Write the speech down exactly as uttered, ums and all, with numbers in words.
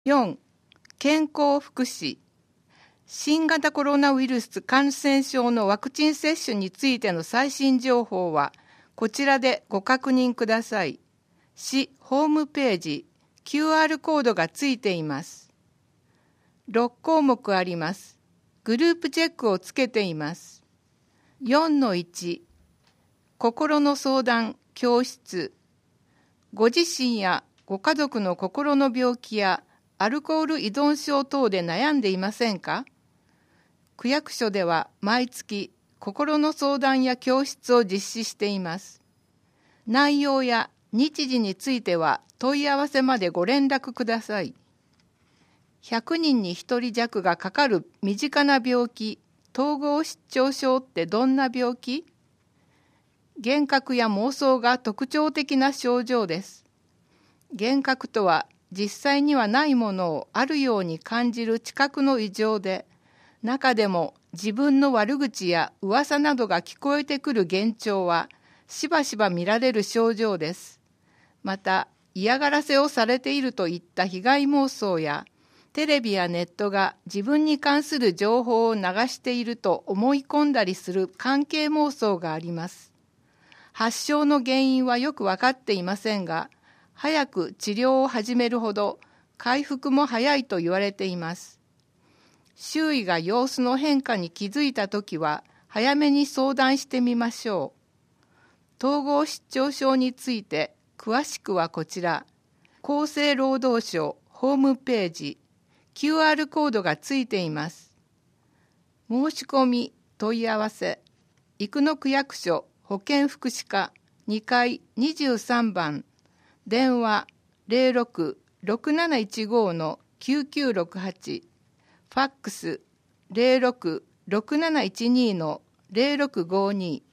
よん. 健康福祉。新型コロナウイルス感染症のワクチン接種についての最新情報はこちらでご確認ください。市ホームページ キューアール コードがついています。ろくこうもくあります。グループチェックをつけています。よんのいち 心の相談教室。ご自身やご家族の心の病気やアルコール依存症等で悩んでいませんか？区役所では毎月心の相談や教室を実施しています。内容や日時については問い合わせまでご連絡ください。ひゃくにんにひとり弱がかかる身近な病気、統合失調症ってどんな病気？幻覚や妄想が特徴的な症状です。幻覚とは実際にはないものをあるように感じる知覚の異常で、中でも自分の悪口や噂などが聞こえてくる幻聴はしばしば見られる症状です。また嫌がらせをされているといった被害妄想やテレビやネットが自分に関する情報を流していると思い込んだりする関係妄想があります。発症の原因はよく分かっていませんが、早く治療を始めるほど回復も早いと言われています。周囲が様子の変化に気づいたときは早めに相談してみましょう。統合失調症について詳しくはこちら、厚生労働省ホームページ、キューアール コードがついています。申し込み、問い合わせ、生野区役所保健福祉課にかいにじゅうさんばん、電話 ゼロろく ろくなないちご きゅうきゅうろくはち、ファックス ゼロろく ろくなないちに ゼロろくごに